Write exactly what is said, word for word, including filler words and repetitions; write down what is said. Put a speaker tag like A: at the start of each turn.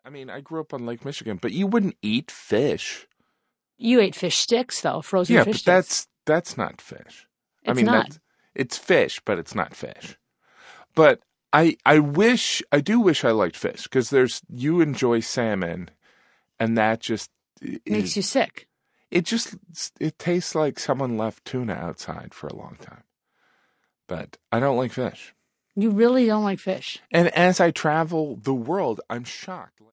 A: I mean, I grew up on Lake Michigan, but you wouldn't eat fish.
B: You ate fish sticks, though, frozen
A: Yeah,
B: fish
A: but
B: sticks.
A: that's that's not fish. I
B: It's
A: mean,
B: not.
A: that's it's fish, but it's not fish. But I I wish I do wish I liked fish because there's you enjoy salmon, and that just is,
B: Makes you sick.
A: It just it tastes like someone left tuna outside for a long time. But I don't like fish.
B: You really don't like fish.
A: And as I travel the world, I'm shocked.